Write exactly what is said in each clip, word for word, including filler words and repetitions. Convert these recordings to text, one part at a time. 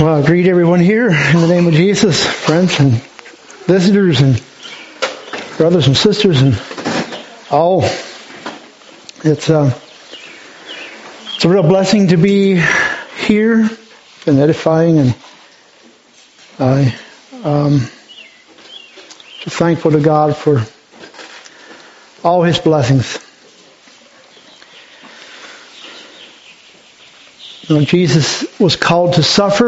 Well, I greet everyone here in the name of Jesus, friends and visitors and brothers and sisters and all. It's a, it's a real blessing to be here and edifying, and I um, just thankful to God for all His blessings. You know, Jesus was called to suffer.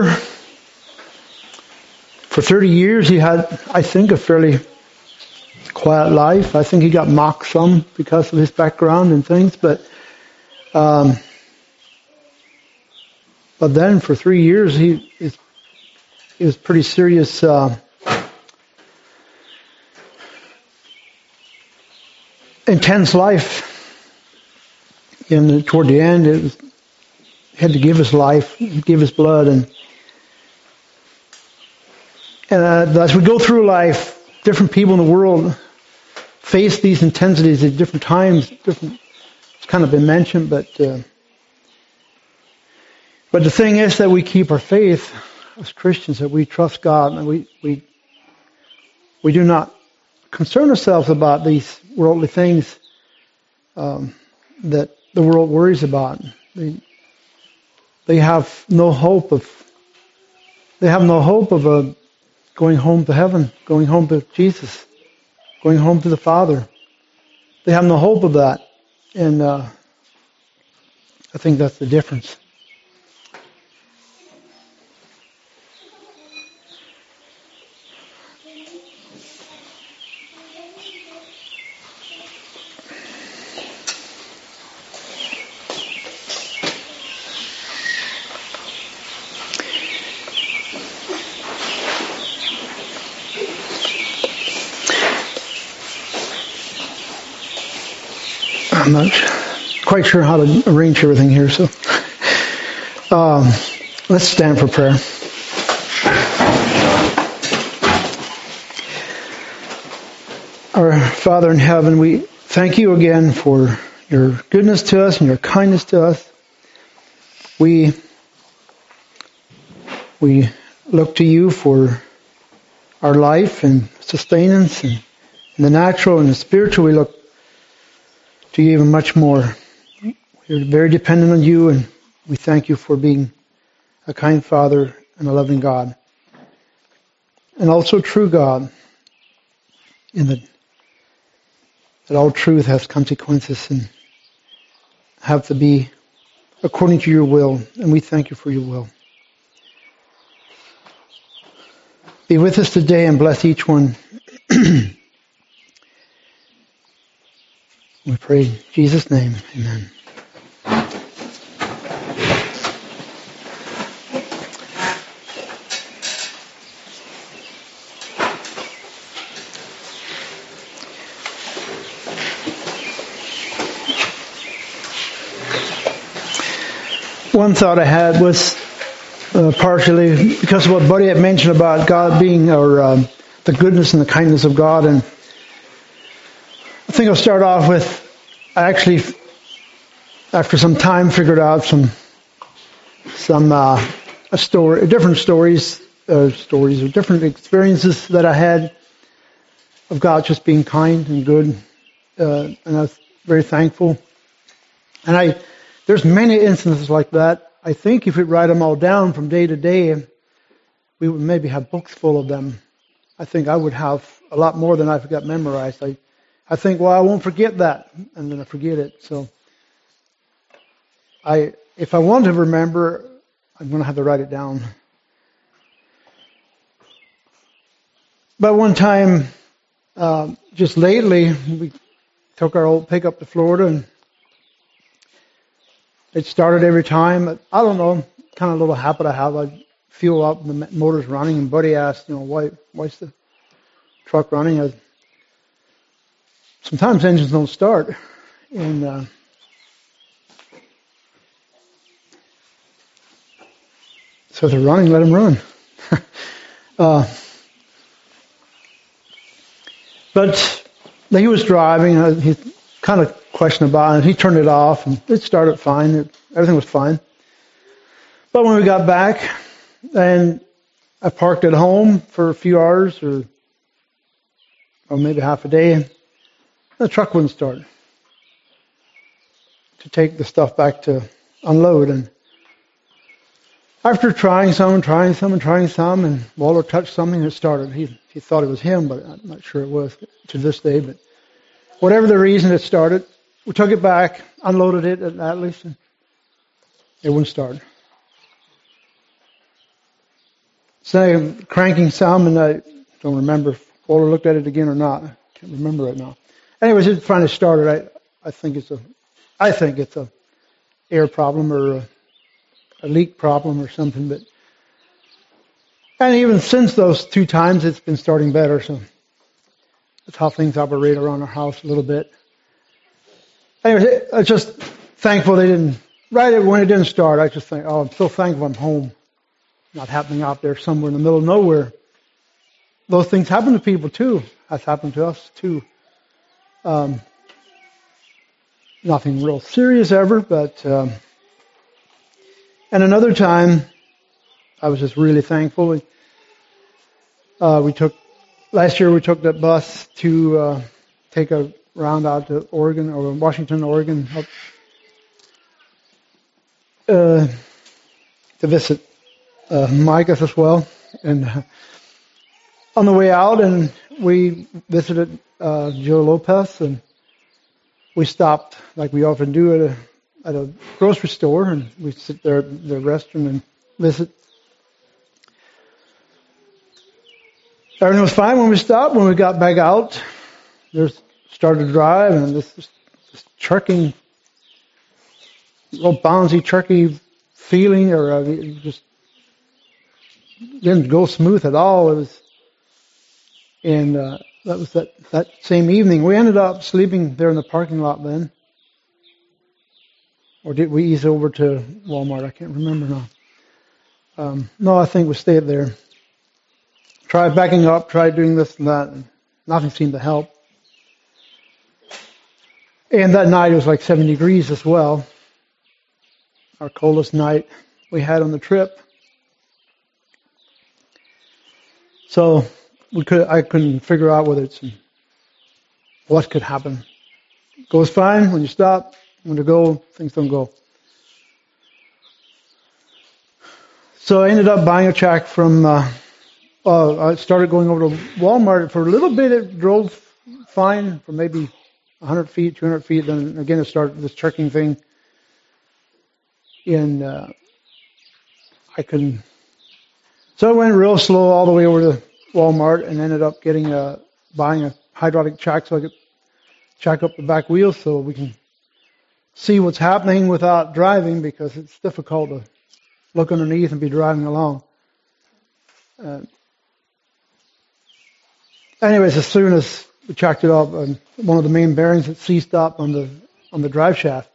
For thirty years he had, I think, a fairly quiet life. I think he got mocked some because of his background and things, but um, but then for three years he it, it was pretty serious uh, intense life. And toward the end it was had to give his life, give his blood, and and uh, as we go through life, different people in the world face these intensities at different times. Different, it's kind of been mentioned, but uh, but the thing is that we keep our faith as Christians, that we trust God, and we we we do not concern ourselves about these worldly things um, that the world worries about. They, They have no hope of. They have no hope of uh, going home to heaven, going home to Jesus, going home to the Father. They have no hope of that, and uh, I think that's the difference. I'm not quite sure how to arrange everything here, so um, let's stand for prayer. Our Father in heaven, we thank you again for your goodness to us and your kindness to us. We we look to you for our life and sustenance, and in the natural and the spiritual we look to you even much more. We're very dependent on you, and we thank you for being a kind Father and a loving God. And also true God, in the, that all truth has consequences and have to be according to your will, and we thank you for your will. Be with us today and bless each one. We pray in Jesus' name, amen. One thought I had was uh, partially because of what Buddy had mentioned about God being, or um, the goodness and the kindness of God, and I think I'll start off with, I actually, after some time, figured out some some uh, a story, different stories, uh, stories or different experiences that I had of God just being kind and good, uh, and I was very thankful. And I, there's many instances like that. I think if we write them all down from day to day, we would maybe have books full of them. I think I would have a lot more than I've got memorized. I. I think, well, I won't forget that, and then I forget it. So, I, if I want to remember, I'm going to have to write it down. But one time, uh, just lately, we took our old pickup to Florida, and it started every time. I don't know, kind of a little habit I have. I fuel up, and the motor's running, and Buddy asked, you know, why, why's the truck running? I, Sometimes engines don't start, and uh, so if they're running, let them run. uh, but he was driving, uh, he kind of questioned about it, he turned it off, and it started fine, it, everything was fine. But when we got back, And I parked at home for a few hours or, or maybe half a day. And the truck wouldn't start to take the stuff back to unload. And after trying some and trying some and trying some, and Walter touched something, it started. He he thought it was him, but I'm not sure it was to this day. But whatever the reason, it started. We took it back, unloaded it at Atlas, and it wouldn't start. So cranking some, and I don't remember if Walter looked at it again or not. I can't remember it now. Anyways, it finally started. I I think it's a I think it's a air problem or a, a leak problem or something. But and even since those two times, it's been starting better. So that's how things operate around our house a little bit. Anyways, I was just thankful they didn't. Right when it didn't start, I just think, oh, I'm so thankful I'm home, not happening out there somewhere in the middle of nowhere. Those things happen to people too. That's happened to us too. Um, nothing real serious ever, but um, and another time, I was just really thankful. We, uh, we took last year we took that bus to uh, take a round out to Oregon or Washington, Oregon, up, uh, to visit uh, Micah as well, and uh, on the way out, and we visited uh, Joe Lopez, and we stopped like we often do at a at a grocery store, and we sit there at the restaurant and visit. Everything was fine when we stopped. When we got back out, there's started to drive, and this, this trucking, little bouncy, trucky feeling, or uh, it just didn't go smooth at all. It was, and uh, that was that that same evening. We ended up sleeping there in the parking lot then, or did we ease over to Walmart? I can't remember now. Um, no, I think we stayed there. Tried backing up, tried doing this and that, and nothing seemed to help. And that night it was like seventy degrees as well. Our coldest night we had on the trip. So we could I couldn't figure out whether it's what could happen. It goes fine when you stop. When you go, things don't go. So I ended up buying a check from. Uh, uh, I started going over to Walmart for a little bit. It drove fine for maybe one hundred feet, two hundred feet. Then again, it started this trekking thing. And uh, I couldn't. So I went real slow all the way over to Walmart and ended up getting a buying a hydraulic jack so I could jack up the back wheels so we can see what's happening without driving, because it's difficult to look underneath and be driving along. Uh, anyways, as soon as we jacked it up, um, one of the main bearings had seized up on the on the drive shaft,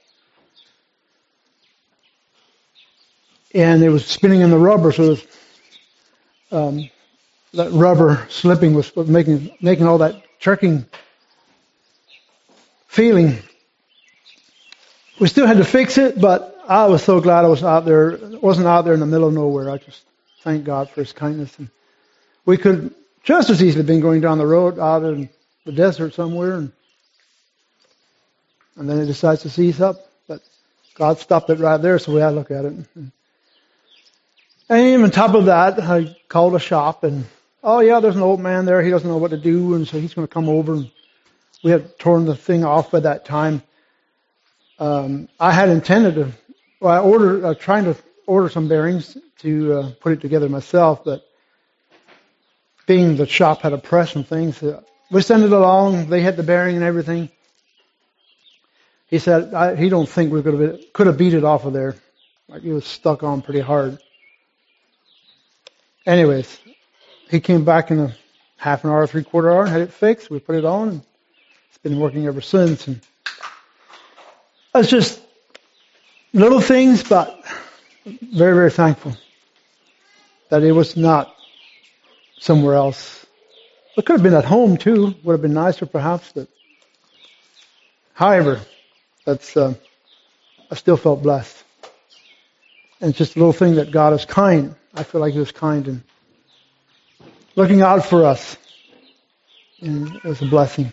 and it was spinning in the rubber, so it was, um, that rubber slipping was making making all that jerking feeling. We still had to fix it, but I was so glad I was out there. wasn't out there in the middle of nowhere. I just thank God for His kindness. And we could just as easily been going down the road out in the desert somewhere, and and then it decides to seize up. But God stopped it right there, so we had to look at it. And, and even on top of that, I called a shop, and oh yeah, there's an old man there. He doesn't know what to do, and so he's going to come over. And we had torn the thing off by that time. Um, I had intended to. Well, I ordered, uh, trying to order some bearings to uh, put it together myself, but being the shop had a press and things, uh, we sent it along. They had the bearing and everything. He said I, he don't think we could have could have beat it off of there. Like it was stuck on pretty hard. Anyways, he came back in a half an hour, three quarter hour, had it fixed. We put it on, and it's been working ever since. And it's just little things, but very, very thankful that it was not somewhere else. It could have been at home too. Would have been nicer, perhaps. But however, that's uh, I still felt blessed. And it's just a little thing that God is kind I feel like He was kind and looking out for us. And it was a blessing.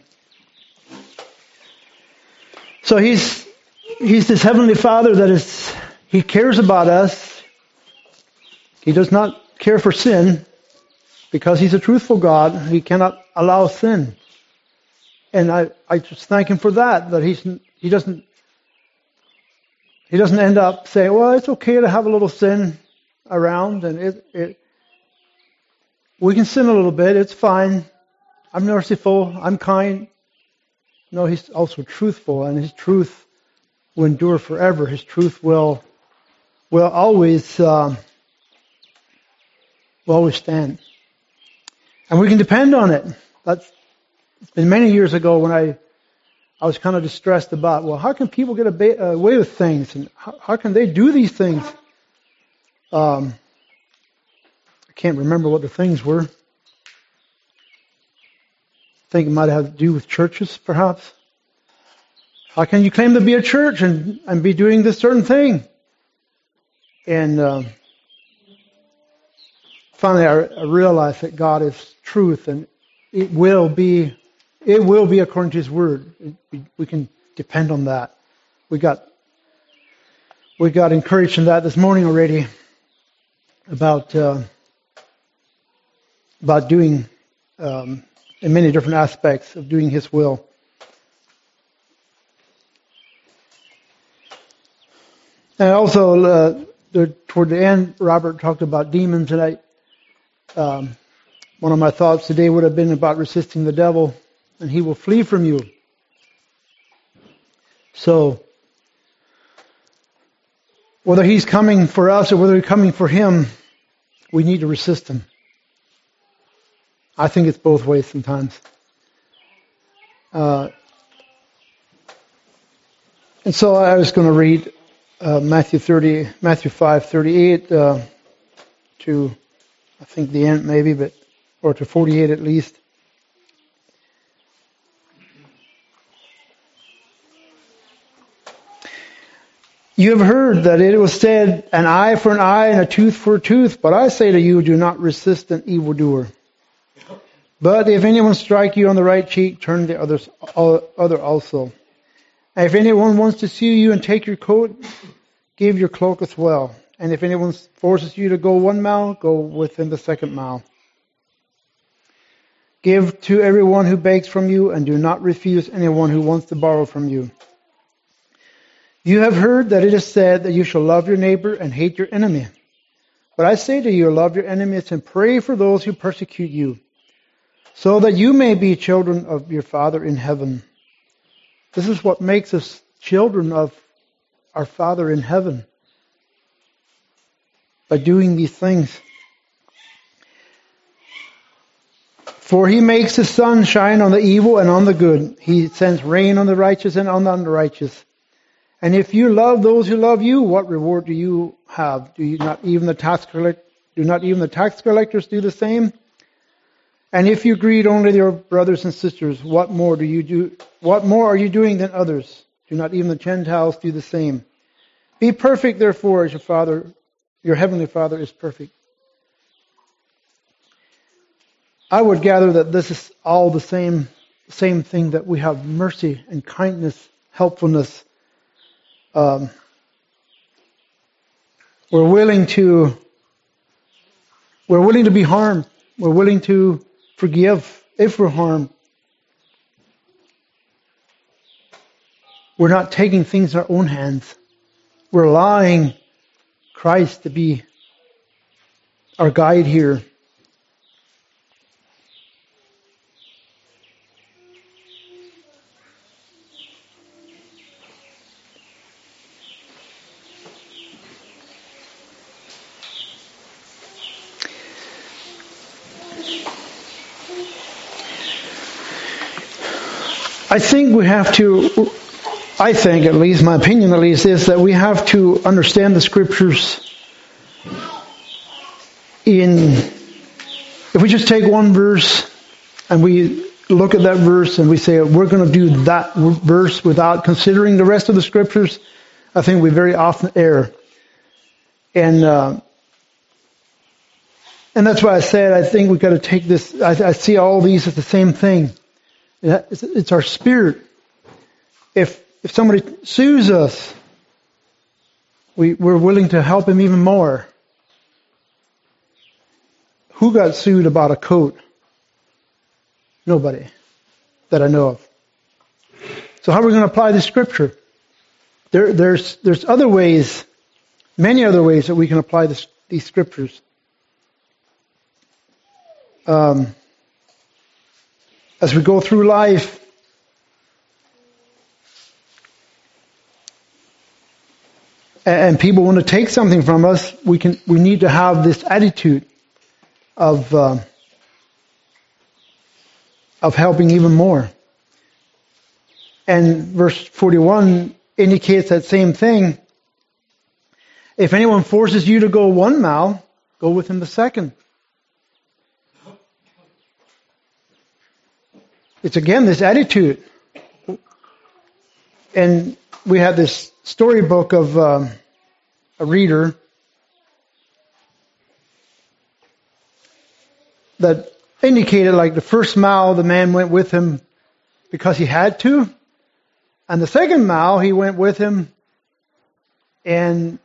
So He's He's this Heavenly Father that is, He cares about us. He does not care for sin because He's a truthful God. He cannot allow sin. And I, I just thank Him for that, that He's He doesn't He doesn't end up saying, well, it's okay to have a little sin around, and it, it we can sin a little bit, it's fine. I'm merciful, I'm kind. No, He's also truthful, and His truth will endure forever. His truth will will always um, will always stand. And we can depend on it. That's it's been many years ago when I I was kind of distressed about, well, how can people get away with things? And how, how can they do these things? Um, I can't remember what the things were. I think it might have to do with churches, perhaps. How can you claim to be a church and, and be doing this certain thing? And um, finally I, I realized that God is truth, and it will be It will be according to His Word. We, we can depend on that. We got we got encouraged in that this morning already about uh, about doing um, in many different aspects of doing His will. And also uh, the, toward the end, Robert talked about demons, and I um, one of my thoughts today would have been about resisting the devil, and he will flee from you. So, whether he's coming for us or whether he's coming for him, we need to resist him. I think it's both ways sometimes. Uh, and so I was going to read uh, Matthew thirty, Matthew five thirty-eight uh, to, I think the end maybe, but or to forty-eight at least. You have heard that it was said, an eye for an eye and a tooth for a tooth. But I say to you, do not resist an evildoer. But if anyone strike you on the right cheek, turn the others, other also. And if anyone wants to sue you and take your coat, give your cloak as well. And if anyone forces you to go one mile, go with him the second mile. Give to everyone who begs from you, and do not refuse anyone who wants to borrow from you. You have heard that it is said that you shall love your neighbor and hate your enemy. But I say to you, love your enemies and pray for those who persecute you, so that you may be children of your Father in heaven. This is what makes us children of our Father in heaven, by doing these things. For He makes His sun shine on the evil and on the good. He sends rain on the righteous and on the unrighteous. And if you love those who love you, what reward do you have? Do you not even the tax collect, do not even the tax collectors do the same? And if you greet only your brothers and sisters, what more do you do? What more are you doing than others? Do not even the Gentiles do the same? Be perfect, therefore, as your Father, your heavenly Father, is perfect. I would gather that this is all the same, same thing, that we have mercy and kindness, helpfulness. Um, we're willing to we're willing to be harmed. We're willing to forgive if we're harmed. We're not taking things in our own hands. We're allowing Christ to be our guide here. I think we have to, I think at least, my opinion at least, is that we have to understand the Scriptures in, if we just take one verse and we look at that verse and we say we're going to do that verse without considering the rest of the Scriptures, I think we very often err. And uh, And that's why I said I think we've got to take this, I, I see all these as the same thing. It's, it's our spirit. If if somebody sues us, we, we're willing to help him even more. Who got sued about a coat? Nobody that I know of. So how are we going to apply this scripture? There, there's there's other ways, many other ways that we can apply this, these scriptures. Um, as we go through life, and, and people want to take something from us, we can we need to have this attitude of uh, of helping even more. And verse forty-one indicates that same thing. If anyone forces you to go one mile, go with him the second. It's again this attitude. And we had this storybook of um, a reader that indicated like the first mile the man went with him because he had to. And the second mile he went with him, and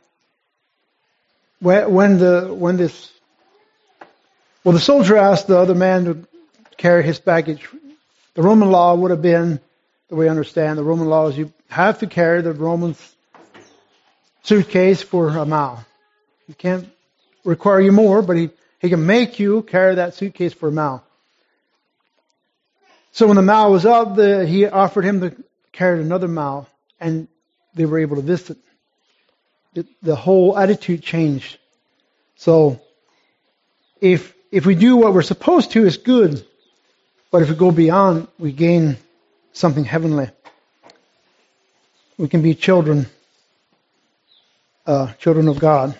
when the when this well the soldier asked the other man to carry his baggage. The Roman law would have been, the way I understand, the Roman law is you have to carry the Roman's suitcase for a mile. He can't require you more, but he, he can make you carry that suitcase for a mile. So when the mile was up, the, he offered him to carry another mile, and they were able to visit. It, the whole attitude changed. So if if we do what we're supposed to, it's good. But if we go beyond, we gain something heavenly. We can be children, uh, children of God.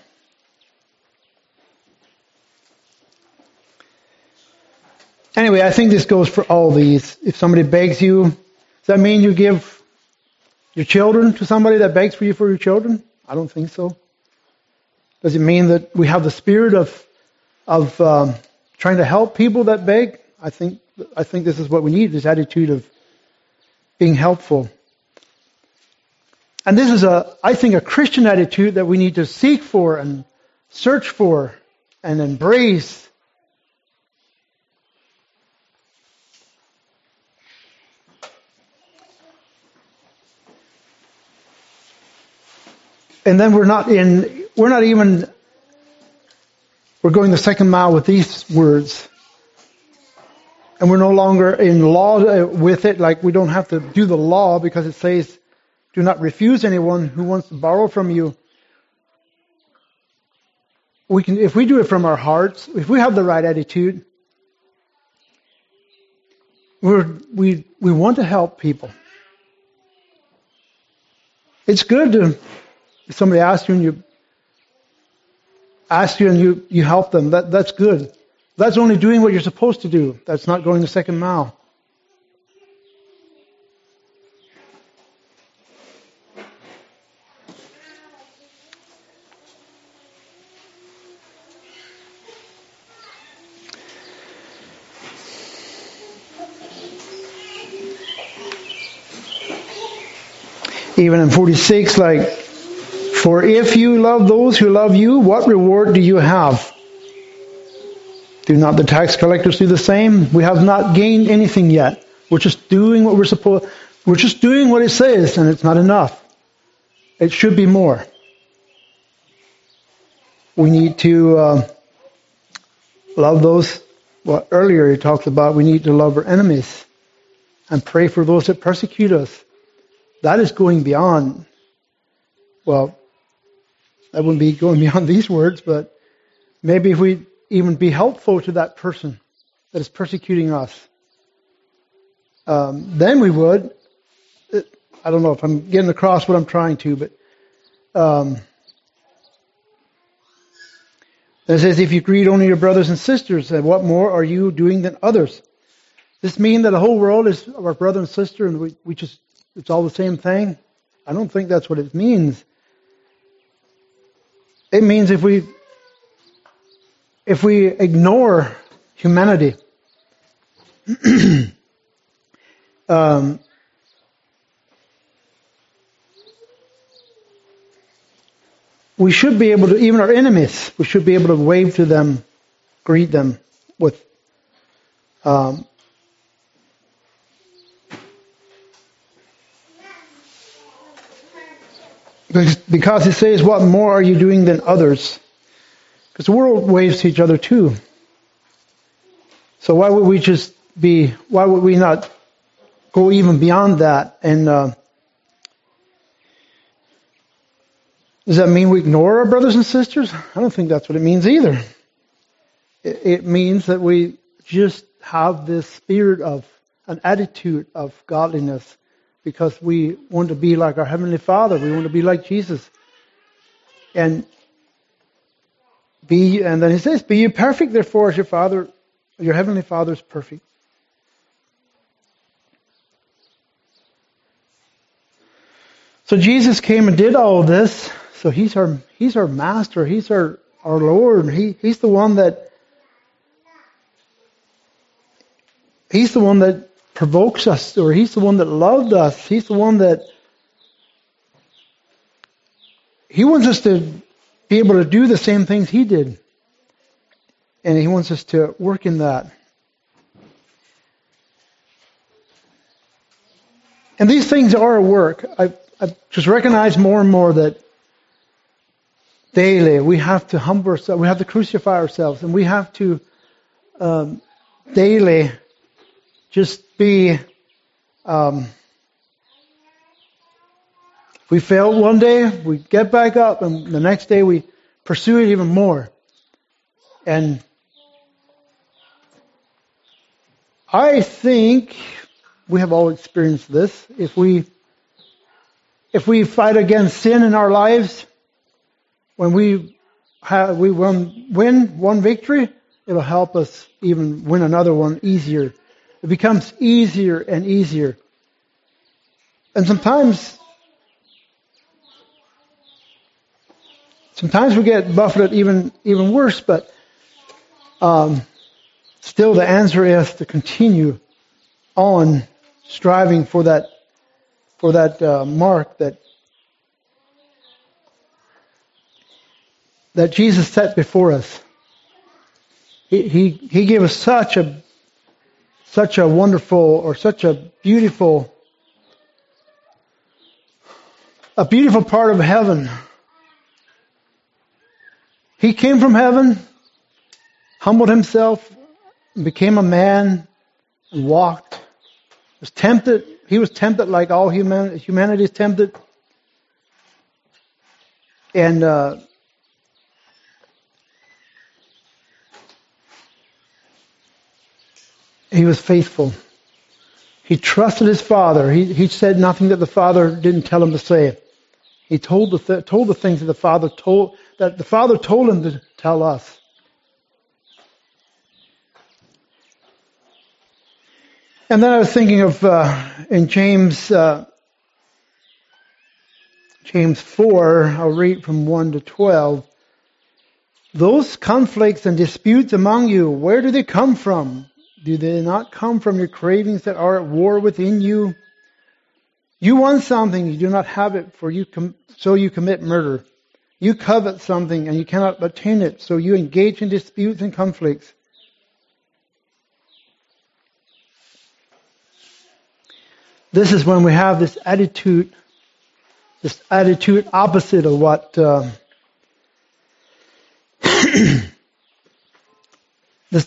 Anyway, I think this goes for all these. If somebody begs you, does that mean you give your children to somebody that begs for you for your children? I don't think so. Does it mean that we have the spirit of of um, trying to help people that beg? I think I think this is what we need, this attitude of being helpful. And this is a, I think, a Christian attitude that we need to seek for and search for and embrace. And then we're not in, we're not even, we're going the second mile with these words. And we're no longer in law with it, like we don't have to do the law because it says, do not refuse anyone who wants to borrow from you. We can, if we do it from our hearts, if we have the right attitude, we're, we we want to help people. It's good to, if somebody asks you and you ask you and you, you help them, that that's good. That's only doing what you're supposed to do. That's not going the second mile. Even in forty-six, like, for if you love those who love you, what reward do you have? Do not the tax collectors do the same? We have not gained anything yet. We're just doing what we're supposed. We're just doing what it says, and it's not enough. It should be more. We need to uh, love those. Well, earlier he talked about we need to love our enemies and pray for those that persecute us. That is going beyond. Well, that wouldn't be going beyond these words, but maybe if we even be helpful to that person that is persecuting us, um, then we would. It, I don't know if I'm getting across what I'm trying to, but um, it says, if you greet only your brothers and sisters, then what more are you doing than others? Does this mean that the whole world is our brother and sister and we, we just, it's all the same thing? I don't think that's what it means. It means if we if we ignore humanity, um, we should be able to, even our enemies, we should be able to wave to them, greet them with um, because it says, what more are you doing than others? Because the world waves to each other too. So why would we just be, why would we not go even beyond that? And uh, does that mean we ignore our brothers and sisters? I don't think that's what it means either. It, it means that we just have this spirit of, an attitude of godliness, because we want to be like our Heavenly Father. We want to be like Jesus. And be, and then he says, be ye perfect, therefore, as your Father, your Heavenly Father is perfect. So Jesus came and did all of this. So he's our, he's our master. He's our, our Lord. He, he's the one that, he's the one that provokes us, or he's the one that loved us. He's the one that he wants us to be able to do the same things he did. And he wants us to work in that. And these things are a work. I, I just recognize more and more that daily we have to humble ourselves, we have to crucify ourselves, and we have to um, daily just be, um, we fail one day, we get back up, and the next day we pursue it even more. And I think we have all experienced this. If we, if we fight against sin in our lives, when we have, we win, win one victory, it'll help us even win another one easier. It becomes easier and easier. And sometimes, sometimes we get buffeted even, even worse, but um, still the answer is to continue on striving for that, for that uh, mark that, that Jesus set before us. He, he, he gave us such a Such a wonderful, or such a beautiful, a beautiful part of heaven. He came from heaven, humbled himself, became a man, and walked. Was tempted. He was tempted like all human, humanity is tempted. And uh, he was faithful. He trusted his Father. He he said nothing that the Father didn't tell him to say. He told the th- told the things that the Father told that the Father told him to tell us. And then I was thinking of uh, in James uh, James four. I'll read from one to twelve. Those conflicts and disputes among you, where do they come from? Do they not come from your cravings that are at war within you? You want something, you do not have it, for you com- so you commit murder. You covet something, and you cannot obtain it, so you engage in disputes and conflicts. This is when we have this attitude, this attitude opposite of what uh, this.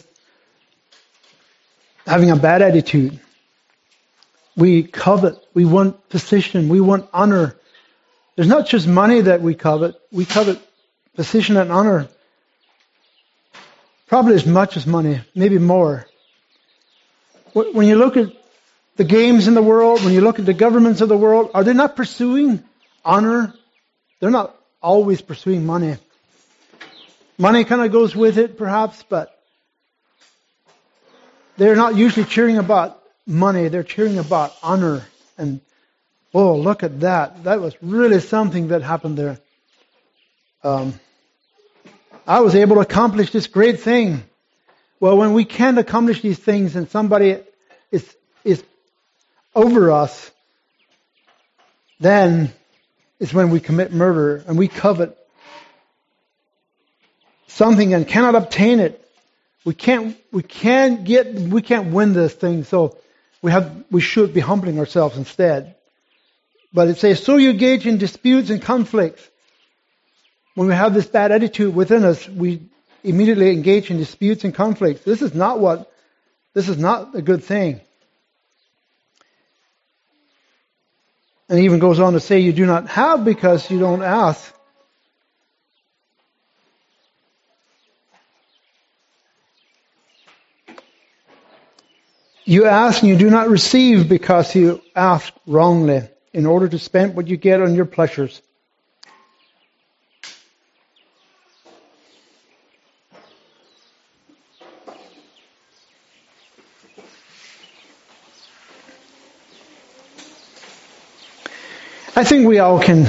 Having a bad attitude. We covet. We want position. We want honor. There's not just money that we covet. We covet position and honor. Probably as much as money, maybe more. When you look at the games in the world, when you look at the governments of the world, are they not pursuing honor? They're not always pursuing money. Money kind of goes with it, perhaps, but they're not usually cheering about money. They're cheering about honor. And, oh, look at that. That was really something that happened there. Um, I was able to accomplish this great thing. Well, when we can't accomplish these things and somebody is is over us, then is when we commit murder and we covet something and cannot obtain it. We can't we can't get we can't win this thing, so we have we should be humbling ourselves instead. But it says, so you engage in disputes and conflicts. When we have this bad attitude within us, we immediately engage in disputes and conflicts. This is not what this is not a good thing. And he even goes on to say, you do not have because you don't ask. You ask and you do not receive because you ask wrongly, in order to spend what you get on your pleasures. I think we all can,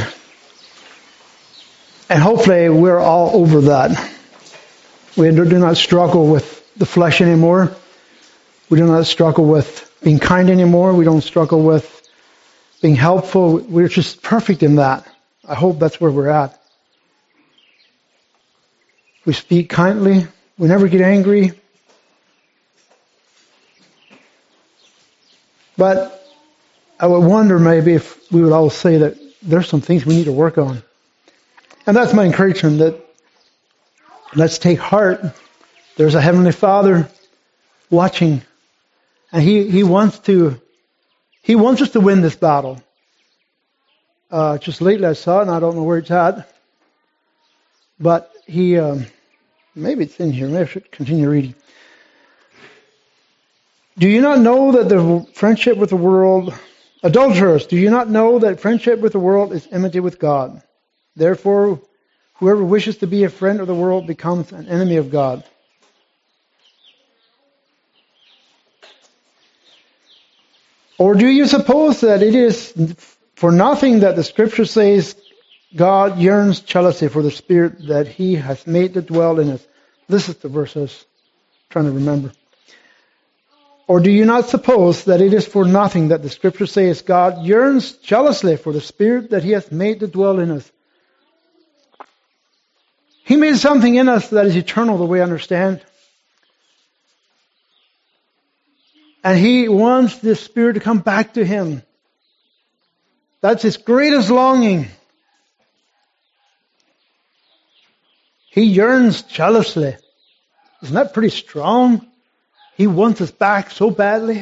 and hopefully we're all over that. We do not struggle with the flesh anymore. We do not struggle with being kind anymore. We don't struggle with being helpful. We're just perfect in that. I hope that's where we're at. We speak kindly. We never get angry. But I would wonder maybe if we would all say that there's some things we need to work on. And that's my encouragement, that let's take heart. There's a Heavenly Father watching. And He, He wants to, He wants us to win this battle. Uh, just lately I saw it, and I don't know where it's at. But He, um, maybe it's in here. Maybe I should continue reading. Do you not know that the friendship with the world, adulterers, do you not know that friendship with the world is enmity with God? Therefore, whoever wishes to be a friend of the world becomes an enemy of God. Or do you suppose that it is for nothing that the Scripture says God yearns jealously for the Spirit that He has made to dwell in us? This is the verse I was trying to remember. Or do you not suppose that it is for nothing that the Scripture says God yearns jealously for the Spirit that He has made to dwell in us? He made something in us that is eternal, the way I understand. And He wants this Spirit to come back to Him. That's His greatest longing. He yearns jealously. Isn't that pretty strong? He wants us back so badly.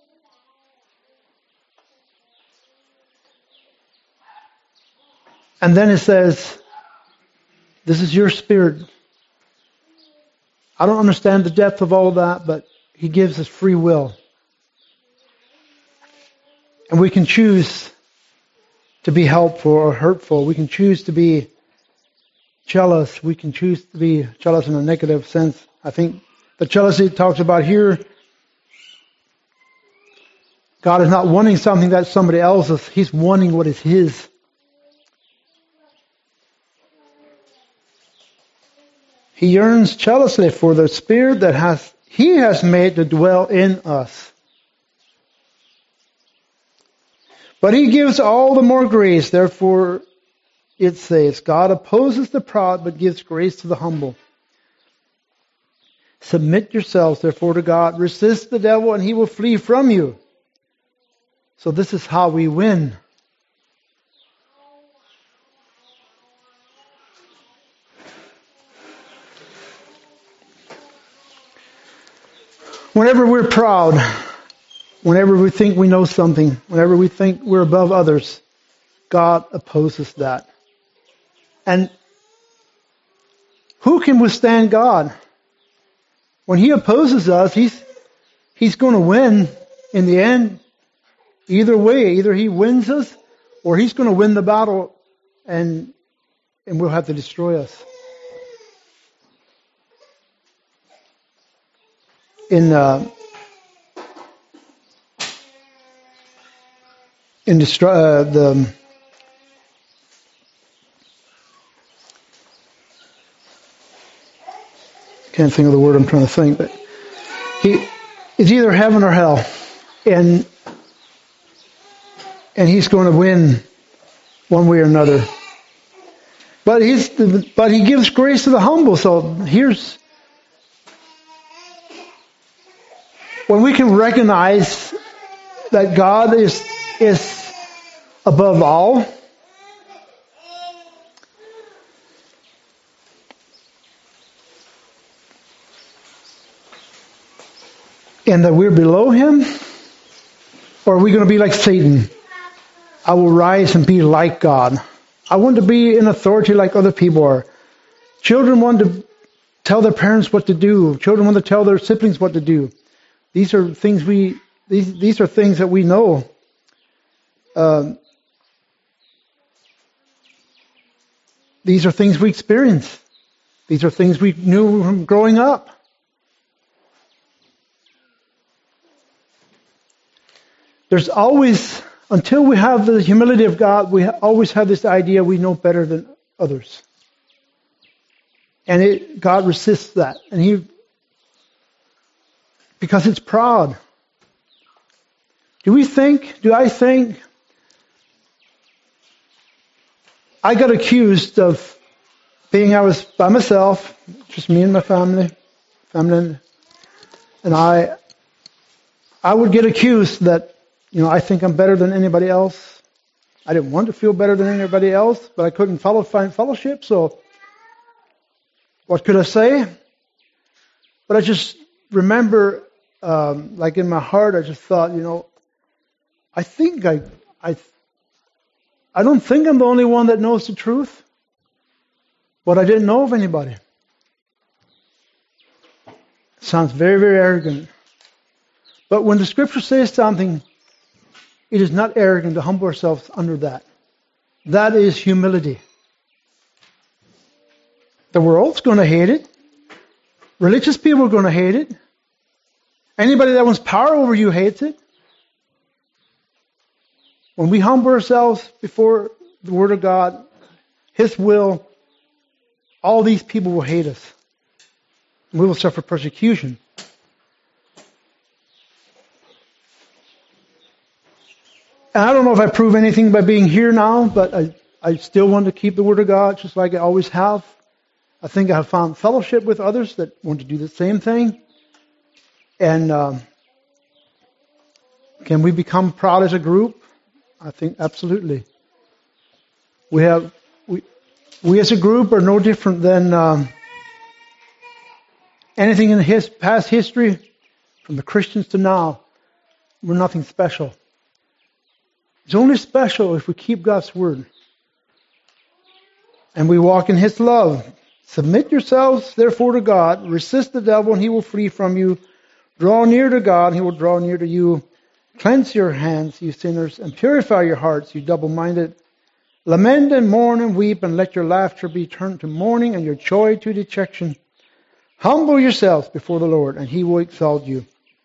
And then it says, this is your Spirit. I don't understand the depth of all of that, but He gives us free will. And we can choose to be helpful or hurtful. We can choose to be jealous. We can choose to be jealous in a negative sense. I think the jealousy it talks about here, God is not wanting something that's somebody else's. He's wanting what is His. He yearns jealously for the Spirit that has He has made to dwell in us. But He gives all the more grace. Therefore, it says, God opposes the proud, but gives grace to the humble. Submit yourselves, therefore, to God. Resist the devil, and he will flee from you. So this is how we win. Whenever we're proud, whenever we think we know something, whenever we think we're above others, God opposes that. And who can withstand God? When He opposes us, He's He's going to win in the end. Either way, either He wins us or He's going to win the battle and and we'll have to destroy us. In uh, in destro- uh, the can't think of the word I'm trying to think, but he it's either heaven or hell, and and he's going to win one way or another. But he's but he gives grace to the humble. So here's when we can recognize that God is is above all. And that we're below him? Or are we going to be like Satan? I will rise and be like God. I want to be in authority like other people are. Children want to tell their parents what to do. Children want to tell their siblings what to do. These are things we these these are things that we know. Um, these are things we experience. These are things we knew from growing up. There's always, until we have the humility of God, we always have this idea we know better than others. And it, God resists that. And He, because it's proud. Do we think, do I think, I got accused of being, I was by myself, just me and my family, family, and I, I would get accused that, you know, I think I'm better than anybody else. I didn't want to feel better than anybody else, but I couldn't follow, find fellowship, so what could I say? But I just remember, um, like in my heart, I just thought, you know, I think I, I, I don't think I'm the only one that knows the truth, but I didn't know of anybody. Sounds very, very arrogant. But when the Scripture says something, it is not arrogant to humble ourselves under that. That is humility. The world's going to hate it. Religious people are going to hate it. Anybody that wants power over you hates it. When we humble ourselves before the Word of God, His will, all these people will hate us. We will suffer persecution. And I don't know if I prove anything by being here now, but I, I still want to keep the Word of God just like I always have. I think I have found fellowship with others that want to do the same thing. And um, can we become proud as a group? I think absolutely. We have we we as a group are no different than um, anything in his past history, from the Christians to now. We're nothing special. It's only special if we keep God's word and we walk in His love. Submit yourselves, therefore, to God. Resist the devil, and he will flee from you. Draw near to God, and He will draw near to you. Cleanse your hands, you sinners, and purify your hearts, you double-minded. Lament and mourn and weep, and let your laughter be turned to mourning and your joy to dejection. Humble yourselves before the Lord, and He will exalt you.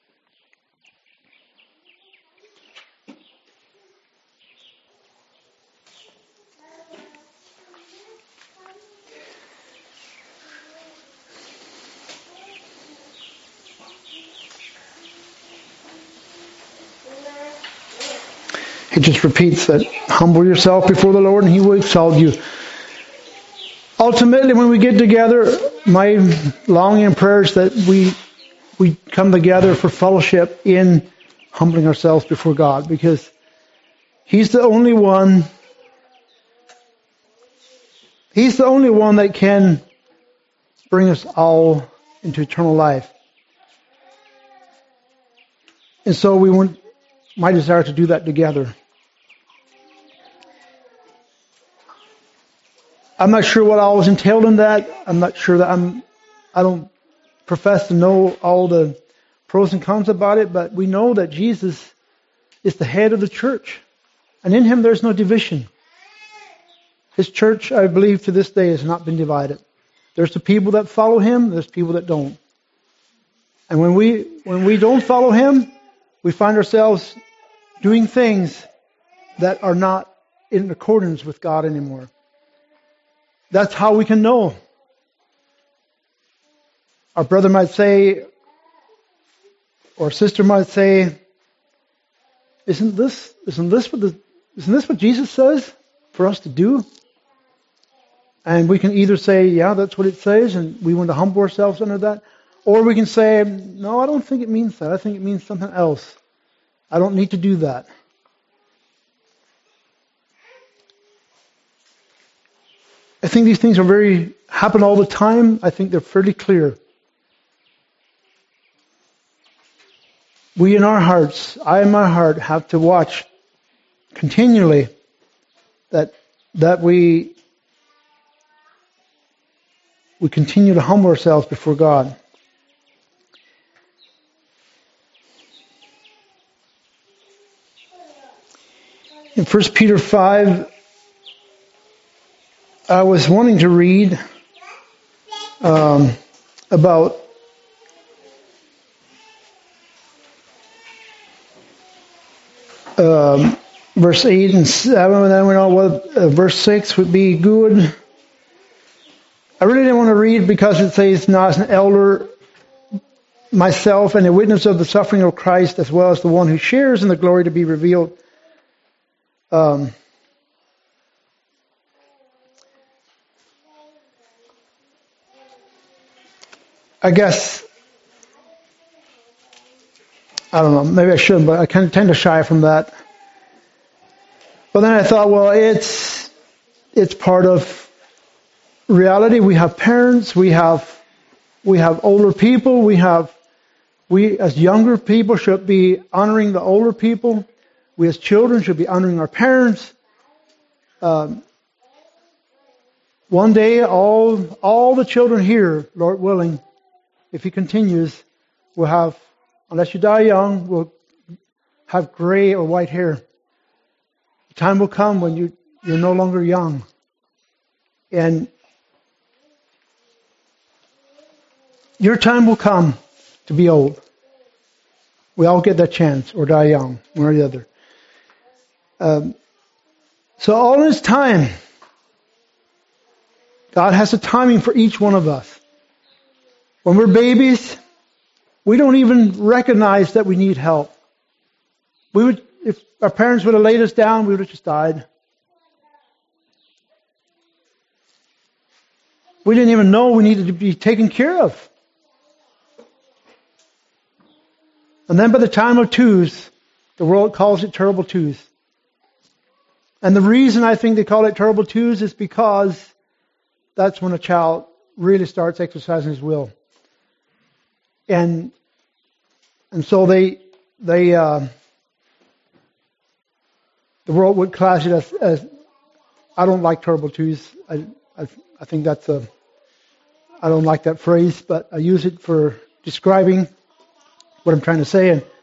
He just repeats that, humble yourself before the Lord and He will exalt you. Ultimately, when we get together, my longing and prayer is that we we come together for fellowship in humbling ourselves before God, because He's the only one, He's the only one that can bring us all into eternal life. And so we want, my desire to do that together. I'm not sure what all was entailed in that. I'm not sure that I'm, I don't profess to know all the pros and cons about it, but we know that Jesus is the head of the church. And in Him there's no division. His church, I believe, to this day has not been divided. There's the people that follow Him, there's people that don't. And when we, when we don't follow Him, we find ourselves doing things that are not in accordance with God anymore. That's how we can know. our brother might say, or sister might say, isn't this, isn't this what the, isn't this what Jesus says for us to do? And we can either say, yeah, that's what it says, and we want to humble ourselves under that. Or we can say, no, I don't think it means that. I think it means something else. I don't need to do that. I think these things are very, happen all the time. I think they're fairly clear. We in our hearts, I in my heart, have to watch continually that that we we continue to humble ourselves before God. In First Peter five, I was wanting to read um, about um, verse eight and seven, and then we know what uh, verse six would be good. I really didn't want to read because it says, "Now as an elder myself and a witness of the suffering of Christ, as well as the one who shares in the glory to be revealed." Um, I guess, I don't know, maybe I shouldn't, but I kind of tend to shy from that. But then I thought, well, it's it's part of reality. We have parents, we have we have older people, we have we as younger people should be honoring the older people. We as children should be honoring our parents. Um, one day, all all the children here, Lord willing, if He continues, will have, unless you die young, will have gray or white hair. The time will come when you, you're no longer young. And your time will come to be old. We all get that chance, or die young, one or the other. Um, so all in His time, God has a timing for each one of us. When we're babies, we don't even recognize that we need help. We would, if our parents would have laid us down, we would have just died. We didn't even know we needed to be taken care of. And then by the time of twos, the world calls it terrible twos. And the reason I think they call it terrible twos is because that's when a child really starts exercising his will. And and so they they uh, the world would class it as, as I don't like terrible twos. I, I I think that's a I don't like that phrase, but I use it for describing what I'm trying to say. And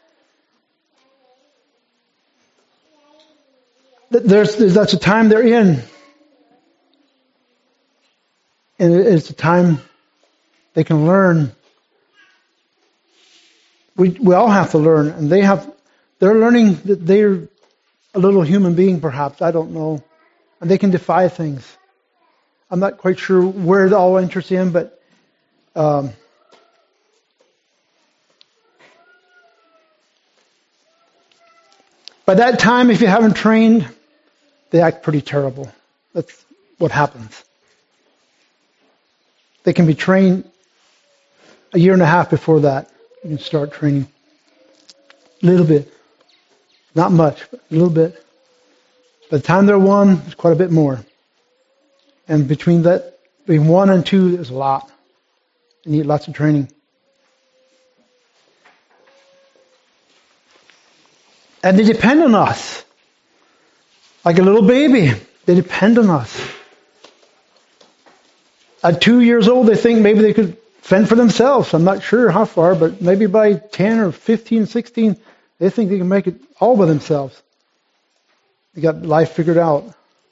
there's, there's that's a time they're in, and it's a time they can learn. We we all have to learn, and they have. They're learning that they're a little human being, perhaps. I don't know, and they can defy things. I'm not quite sure where it all enters in, but um, by that time, if you haven't trained, they act pretty terrible. That's what happens. They can be trained a year and a half before that. You can start training a little bit. Not much, but a little bit. By the time they're one, it's quite a bit more. And between that, between one and two, there's a lot. You need lots of training. And they depend on us. Like a little baby, they depend on us. At two years old, they think maybe they could fend for themselves. I'm not sure how far, but maybe by ten or fifteen, sixteen, they think they can make it all by themselves. They got life figured out.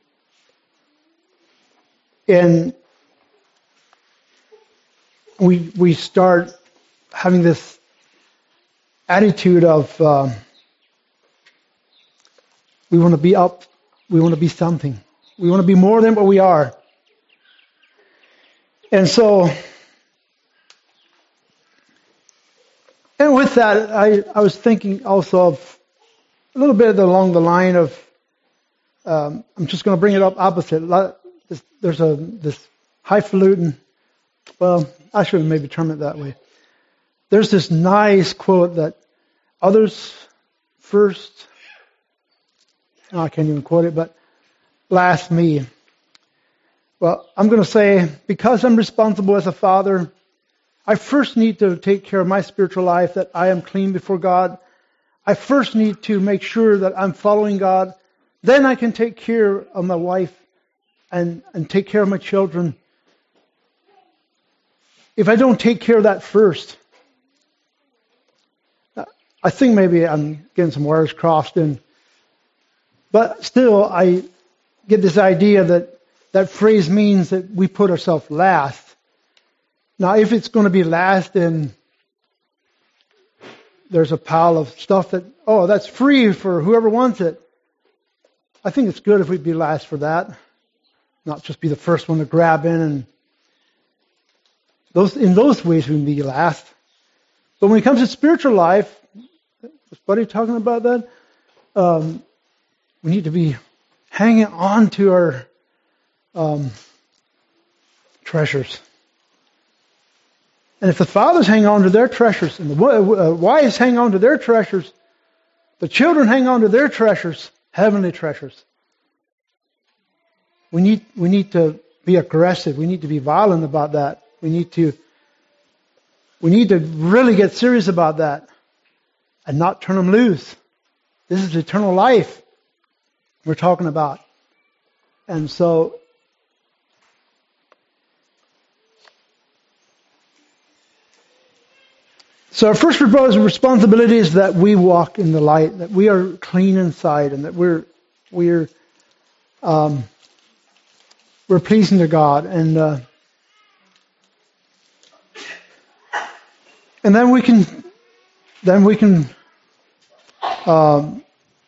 And we we start having this attitude of um, we want to be up, we want to be something. We want to be more than what we are. And so And with that, I, I was thinking also of a little bit along the line of, um, I'm just going to bring it up opposite. There's a this highfalutin, well, I should maybe term it that way. There's this nice quote that others first, oh, I can't even quote it, but last me. Well, I'm going to say, because I'm responsible as a father, I first need to take care of my spiritual life, that I am clean before God. I first need to make sure that I'm following God. Then I can take care of my wife and, and take care of my children. If I don't take care of that first, I think maybe I'm getting some wires crossed in. But still, I get this idea that that phrase means that we put ourselves last. Now, if it's going to be last, then there's a pile of stuff that, oh, that's free for whoever wants it. I think it's good if we'd be last for that, not just be the first one to grab in. And those in those ways we can be last. But when it comes to spiritual life, was Buddy talking about that? Um, we need to be hanging on to our um, treasures. And if the fathers hang on to their treasures, and the uh, wives hang on to their treasures, the children hang on to their treasures, heavenly treasures. We need we need to be aggressive. We need to be violent about that. We need to we need to really get serious about that and not turn them loose. This is eternal life we're talking about. And so So our first responsibility is that we walk in the light, that we are clean inside, and that we're we're um, we're pleasing to God, and uh, and then we can then we can um,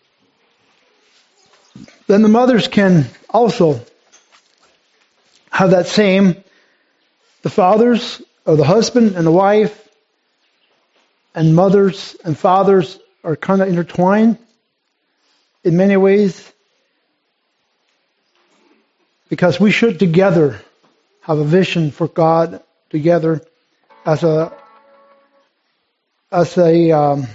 then the mothers can also have that same. The fathers, or the husband and the wife, and mothers and fathers are kind of intertwined in many ways, because we should together have a vision for God together as a as a um,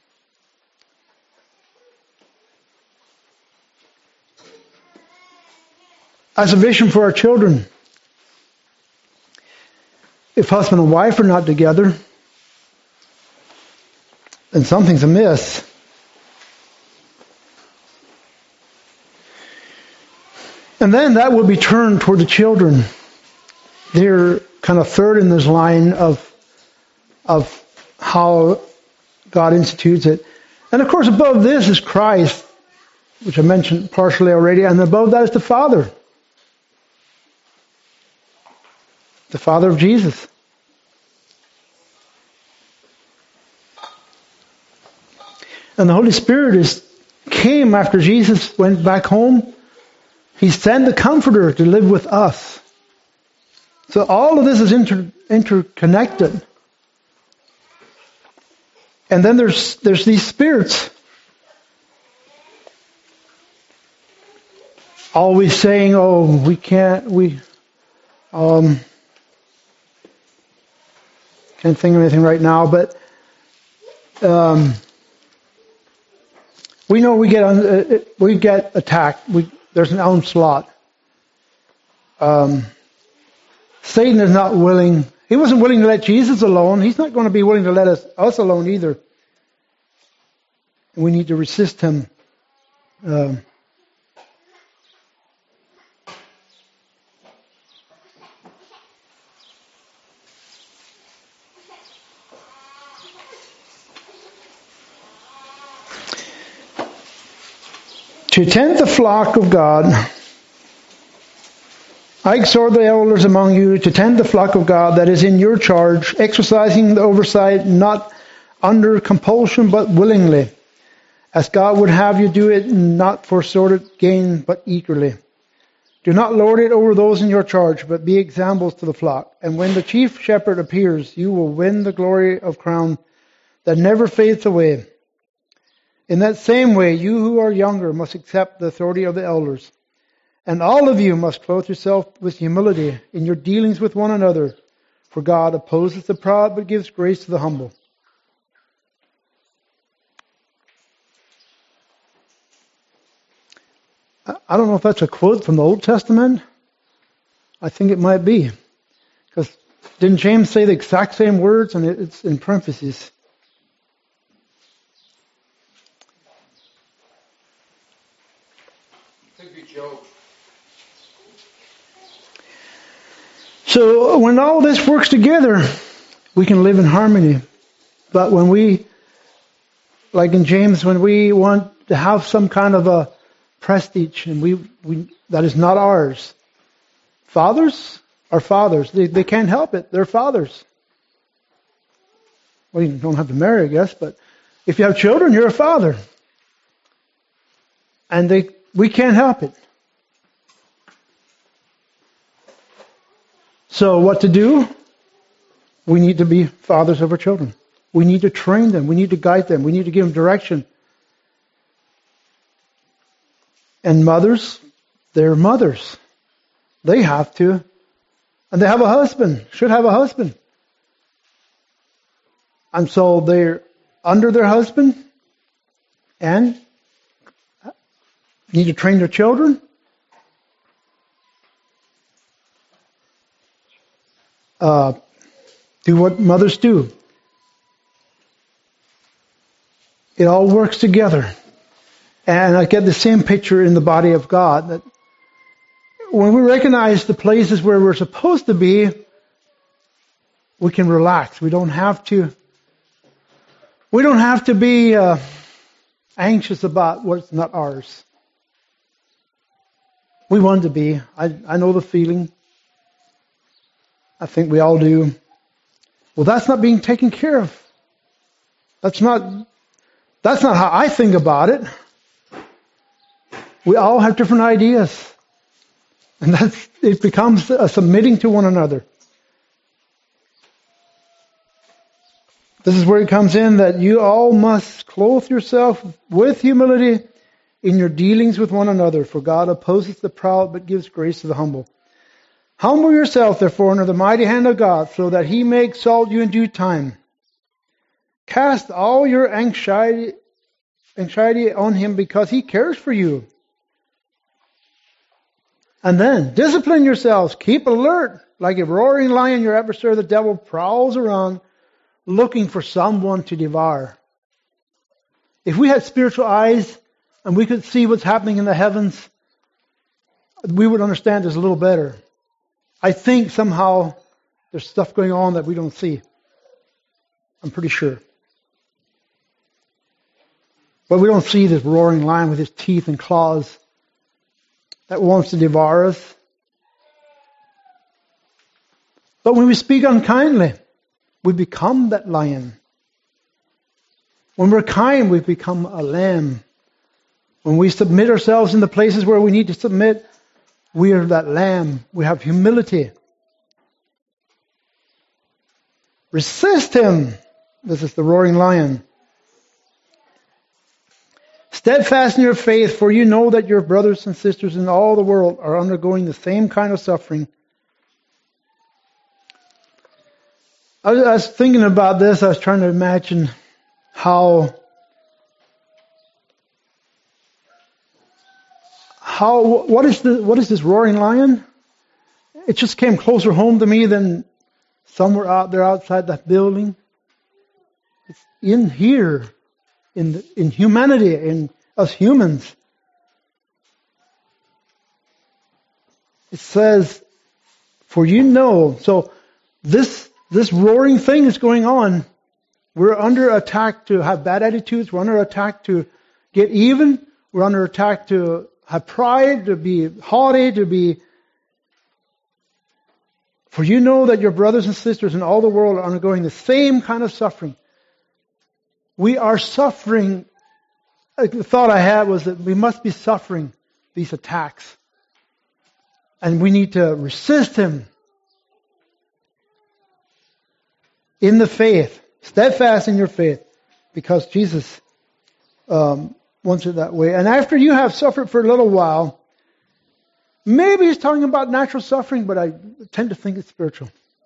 as a vision for our children. If husband and wife are not together, then something's amiss. And then that will be turned toward the children. They're kind of third in this line of of how God institutes it. And of course above this is Christ, which I mentioned partially already, and above that is the Father. The Father of Jesus. And the Holy Spirit is came after Jesus went back home. He sent the Comforter to live with us. So all of this is inter, interconnected. And then there's there's these spirits always saying, "Oh, we can't. We um, can't think of anything right now." But um, we know we get uh, we get attacked. We, there's an onslaught. Um, Satan is not willing. He wasn't willing to let Jesus alone. He's not going to be willing to let us us alone either. And we need to resist him. Um, To tend the flock of God, I exhort the elders among you to tend the flock of God that is in your charge, exercising the oversight not under compulsion but willingly, as God would have you do it, not for sordid gain but eagerly. Do not lord it over those in your charge, but be examples to the flock. And when the chief shepherd appears, you will win the glory of crown that never fades away. In that same way, you who are younger must accept the authority of the elders. And all of you must clothe yourself with humility in your dealings with one another. For God opposes the proud, but gives grace to the humble. I don't know if that's a quote from the Old Testament. I think it might be. Because didn't James say the exact same words? And it's in parentheses. Could be Job. So when all this works together, we can live in harmony. But when we, like in James, when we want to have some kind of a prestige and we, we that is not ours, fathers are fathers. They, they can't help it. They're fathers. Well, you don't have to marry, I guess, but if you have children, you're a father. And they we can't help it. So what to do? We need to be fathers of our children. We need to train them. We need to guide them. We need to give them direction. And mothers, they're mothers. They have to. And they have a husband, should have a husband. And so they're under their husband and need to train their children. Uh, do what mothers do. It all works together. And I get the same picture in the body of God, that when we recognize the places where we're supposed to be, we can relax. We don't have to, we don't have to be uh, anxious about what's not ours. We want to be. I, I know the feeling. I think we all do. Well, that's not being taken care of. That's not, that's not how I think about it. We all have different ideas. And that's, it becomes a submitting to one another. This is where it comes in that you all must clothe yourself with humility in your dealings with one another. For God opposes the proud, but gives grace to the humble. Humble yourself, therefore, under the mighty hand of God, so that He may exalt you in due time. Cast all your anxiety, anxiety on Him, because He cares for you. And then, discipline yourselves. Keep alert. Like a roaring lion, your adversary, the devil, prowls around, looking for someone to devour. If we had spiritual eyes, and we could see what's happening in the heavens, we would understand this a little better. I think somehow there's stuff going on that we don't see. I'm pretty sure. But we don't see this roaring lion with his teeth and claws that wants to devour us. But when we speak unkindly, we become that lion. When we're kind, we become a lamb. When we submit ourselves in the places where we need to submit, we are that lamb. We have humility. Resist him. This is the roaring lion. Steadfast in your faith, for you know that your brothers and sisters in all the world are undergoing the same kind of suffering. I was, I was thinking about this. I was trying to imagine how How, what is the, what is this roaring lion? It just came closer home to me than somewhere out there outside that building. It's in here, in the, in humanity, in us humans. It says, for you know, so this, this roaring thing is going on. We're under attack to have bad attitudes. We're under attack to get even. We're under attack to have pride, to be haughty, to be... For you know that your brothers and sisters in all the world are undergoing the same kind of suffering. We are suffering. The thought I had was that we must be suffering these attacks. And we need to resist him in the faith. Steadfast in your faith. because Jesus um, wants it that way. And after you have suffered for a little while, maybe he's talking about natural suffering, but I tend to think it's spiritual.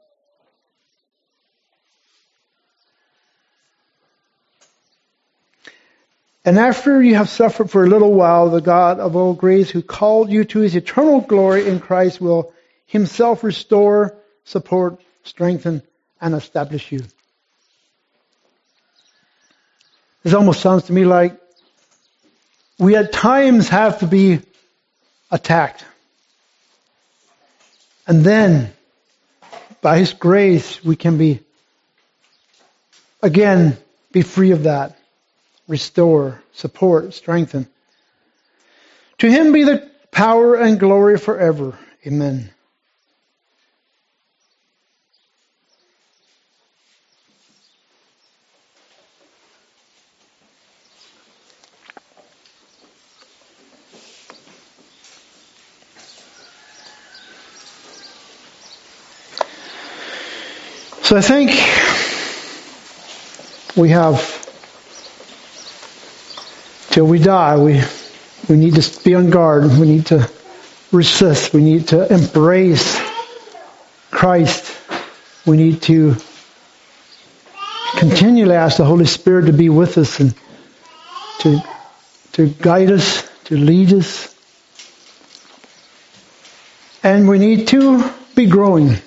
And after you have suffered for a little while, the God of all grace, who called you to his eternal glory in Christ, will himself restore, support, strengthen, and establish you. This almost sounds to me like we at times have to be attacked. And then, by his grace, we can be, again, be free of that. Restore, support, strengthen. To him be the power and glory forever. Amen. So I think we have, till we die, we we need to be on guard. We need to resist. We need to embrace Christ. We need to continually ask the Holy Spirit to be with us and to to guide us, to lead us. And we need to be growing.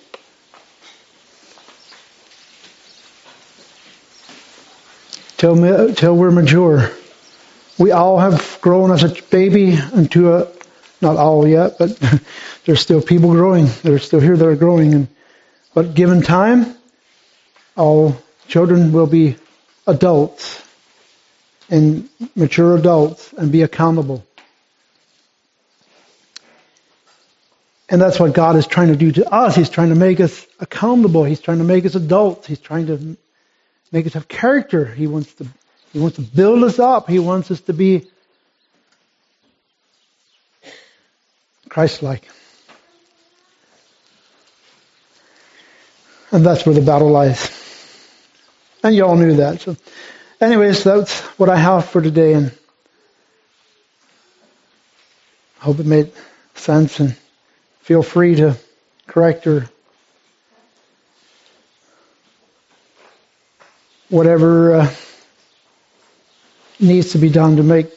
Till, till we're mature. We all have grown as a baby into a, not all yet, but there's still people growing. They're still here that are growing. And, but given time, all children will be adults and mature adults and be accountable. And that's what God is trying to do to us. He's trying to make us accountable. He's trying to make us adults. He's trying to make us have character. He wants to He wants to build us up. He wants us to be Christ-like. And that's where the battle lies. And you all knew that. So, anyways, that's what I have for today. And I hope it made sense. And feel free to correct or whatever uh, needs to be done to make,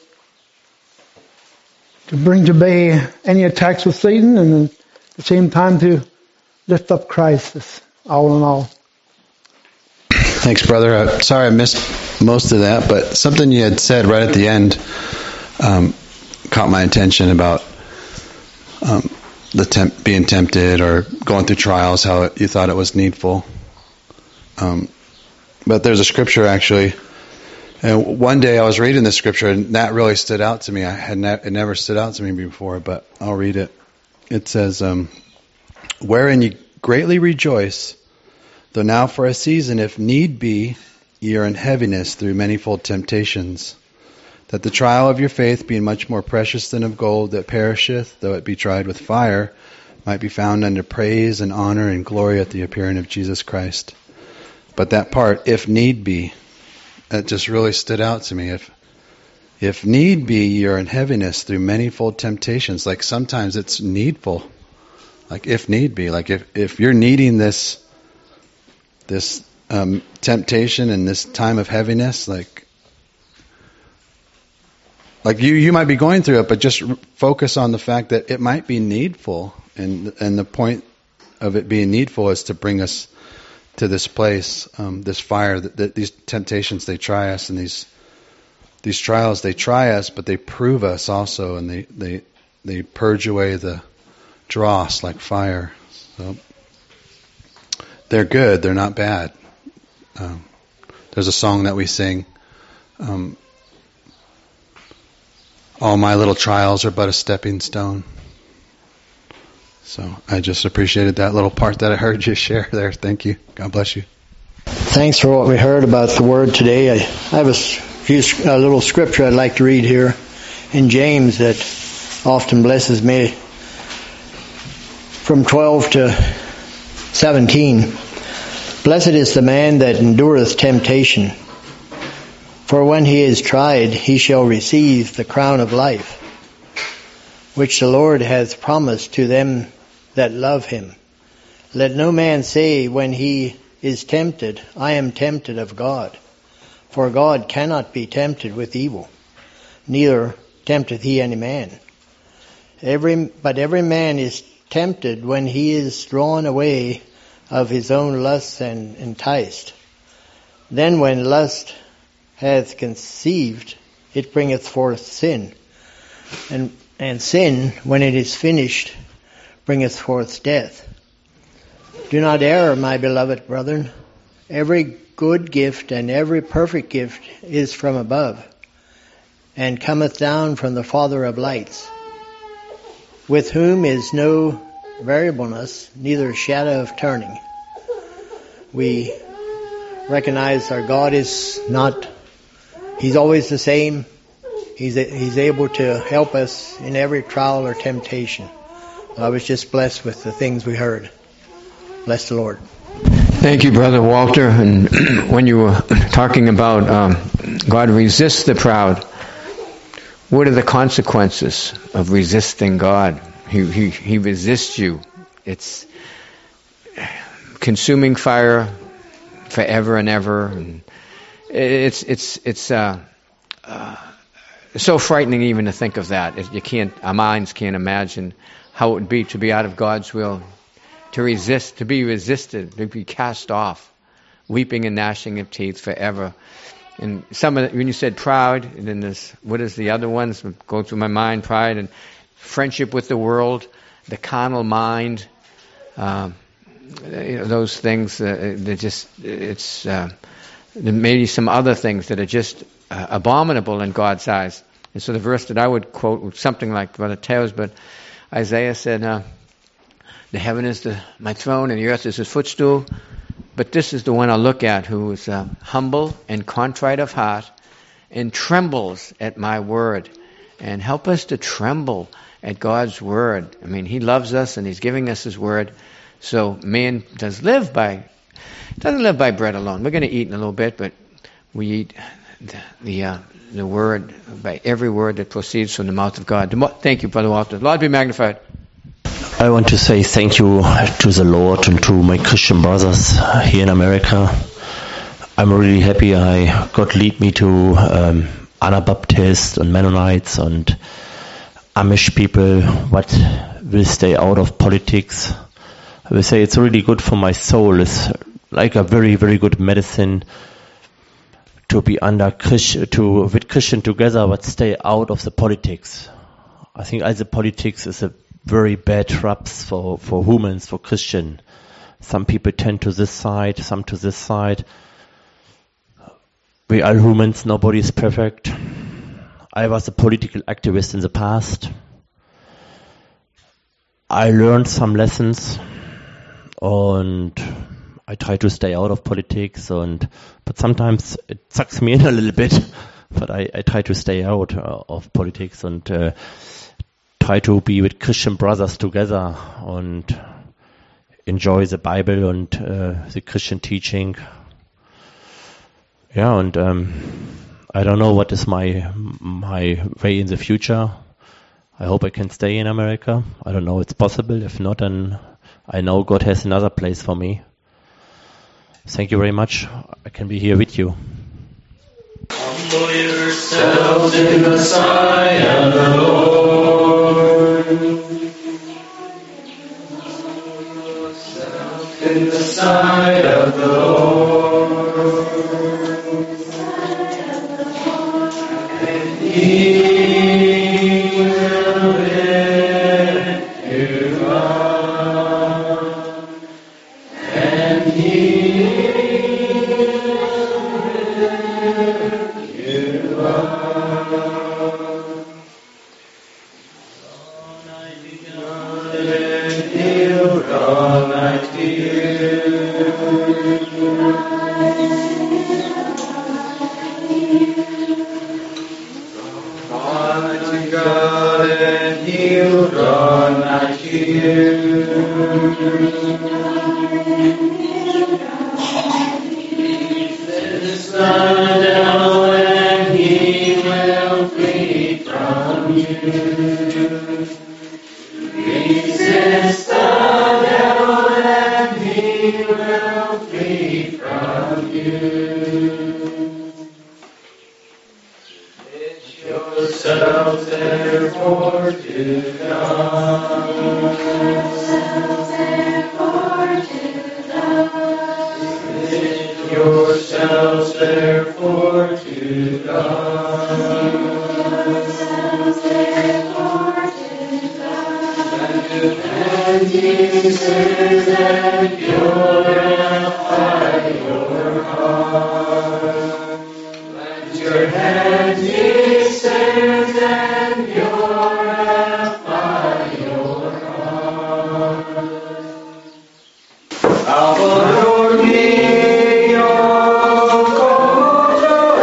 to bring to bay any attacks with Satan, and at the same time to lift up Christ as all in all. Thanks, brother. Uh, sorry I missed most of that, but something you had said right at the end um, caught my attention about um, the temp- being tempted or going through trials, how it, you thought it was needful. Um, but there's a scripture actually. And one day I was reading this scripture, and that really stood out to me. I had ne- it never stood out to me before, but I'll read it. It says, um, "Wherein ye greatly rejoice, though now for a season, if need be, ye are in heaviness through manifold temptations, that the trial of your faith, being much more precious than of gold that perisheth, though it be tried with fire, might be found unto praise and honor and glory at the appearing of Jesus Christ." But that part, if need be, that just really stood out to me. If if need be, you're in heaviness through manifold temptations. Like sometimes it's needful. Like if need be. Like if, if you're needing this this um, temptation and this time of heaviness, like like you, you might be going through it, but just focus on the fact that it might be needful. And and the point of it being needful is to bring us to this place, um, this fire, that, that these temptations, they try us, and these these trials, they try us, but they prove us also, and they they, they purge away the dross like fire. So they're good, they're not bad. Um, there's a song that we sing, um, all my little trials are but a stepping stone. So I just appreciated that little part that I heard you share there. Thank you. God bless you. Thanks for what we heard about the Word today. I, I have a, few, a little scripture I'd like to read here in James that often blesses me. From twelve to seventeen. "Blessed is the man that endureth temptation. For when he is tried, he shall receive the crown of life, which the Lord hath promised to them that love him. Let no man say when he is tempted, I am tempted of God. For God cannot be tempted with evil, neither tempteth he any man. Every, but every man is tempted when he is drawn away of his own lusts and enticed. Then when lust hath conceived, it bringeth forth sin. And, and sin, when it is finished, bringeth forth death. Do not err, my beloved brethren. Every good gift and every perfect gift is from above, and cometh down from the Father of lights, with whom is no variableness, neither shadow of turning. We recognize our God is not, He's always the same. He's, he's able to help us in every trial or temptation. I was just blessed with the things we heard. Bless the Lord. Thank you, Brother Walter. And when you were talking about um, God resists the proud, what are the consequences of resisting God? He, he, he resists you. It's consuming fire forever and ever. And it's it's it's uh, uh, so frightening even to think of that. It, you can't. Our minds can't imagine how it would be to be out of God's will, to resist, to be resisted, to be cast off, weeping and gnashing of teeth forever. And some of the, when you said proud, and then there's, what is the other ones go through my mind? Pride and friendship with the world, the carnal mind, um, you know, those things. Uh, they're just it's uh, there may be some other things that are just uh, abominable in God's eyes. And so the verse that I would quote was something like Brother Teo's, but Isaiah said, uh, "The heaven is the, my throne, and the earth is his footstool. But this is the one I look at, who is uh, humble and contrite of heart, and trembles at my word." And help us to tremble at God's word. I mean, He loves us, and He's giving us His word. So man does live by, doesn't live by bread alone. We're going to eat in a little bit, but we eat the the, uh, the word by every word that proceeds from the mouth of God. Thank you, Brother Walter. Lord be magnified. I want to say thank you to the Lord and to my Christian brothers here in America. I'm really happy I God lead me to um, Anabaptists and Mennonites and Amish people what will stay out of politics. I will say it's really good for my soul. It's like a very, very good medicine to be under Christian, to with Christian together, but stay out of the politics. I think all the politics is a very bad traps for, for humans, for Christian. Some people tend to this side, some to this side. We are humans, nobody is perfect. I was a political activist in the past. I learned some lessons and I try to stay out of politics, and but sometimes it sucks me in a little bit, but I, I try to stay out uh, of politics and uh, try to be with Christian brothers together and enjoy the Bible and uh, the Christian teaching. Yeah, and um, I don't know what is my my way in the future. I hope I can stay in America. I don't know if it's possible. If not, then I know God has another place for me. Thank you very much. I can be here with you. Humble yourselves in the sight of the Lord. In the sight of the Lord. And He will lift you up. And He Send the sun down yourselves therefore to God. Submit yourselves therefore to God. And ye serve and purify your heart. Let your hands ye serve and purify your heart. Salvador mío, como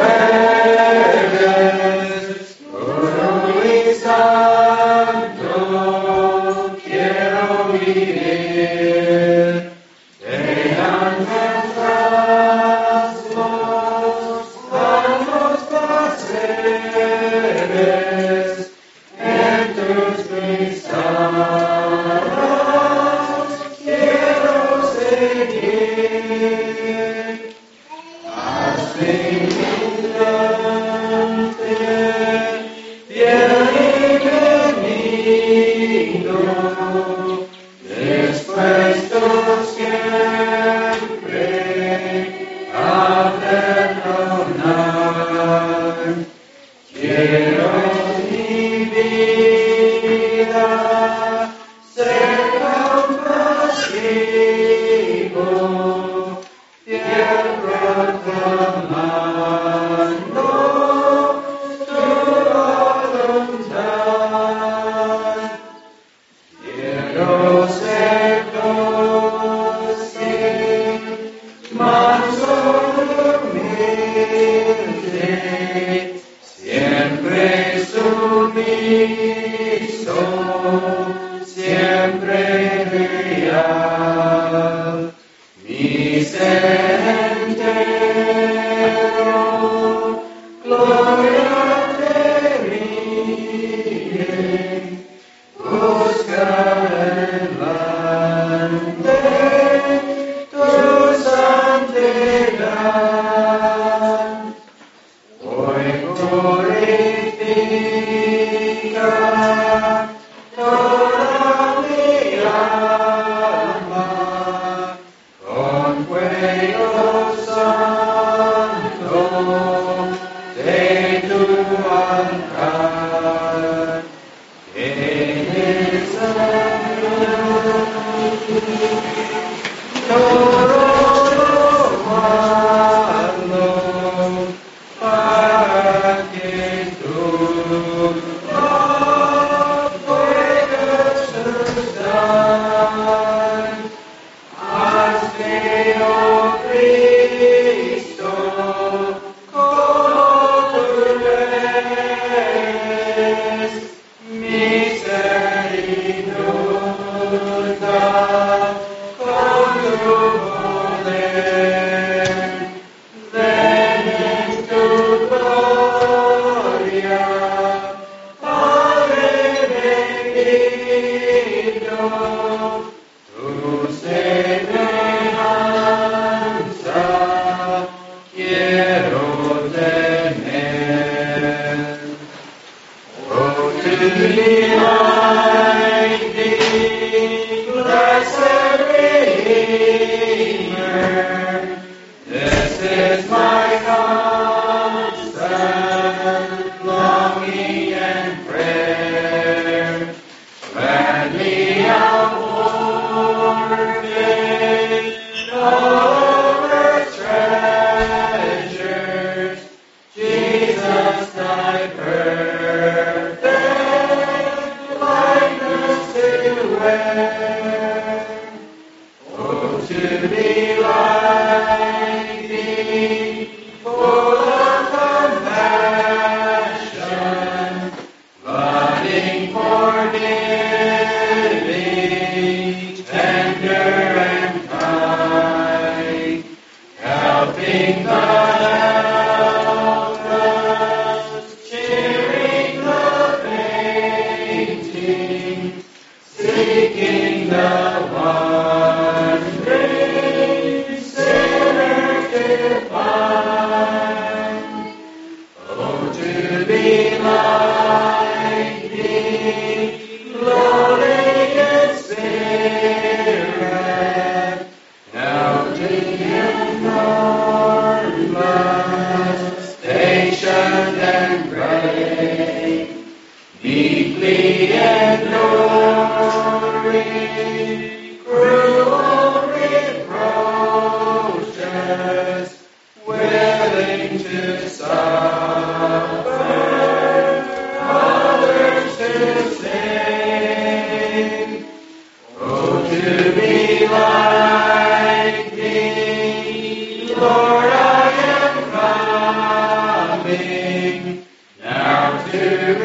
eres, puro y santo, quiero vivir. Te andan trasmos, vamos placeres, en tus pisadas quiero seguir. Hazme ignorante, fiel y benigno, dispuestos siempre a perdonar. Quiero mi vida ser compasivo, fiel proclamando tu voluntad. Quiero ser dócil, manso humilde, siempre sumiso, siempre leal. Mi ser entero, gloria te ríe, busca delante tu santidad. Hoy purifica toda mi alma con fuego santo de tu altar. En el todo lo malo para que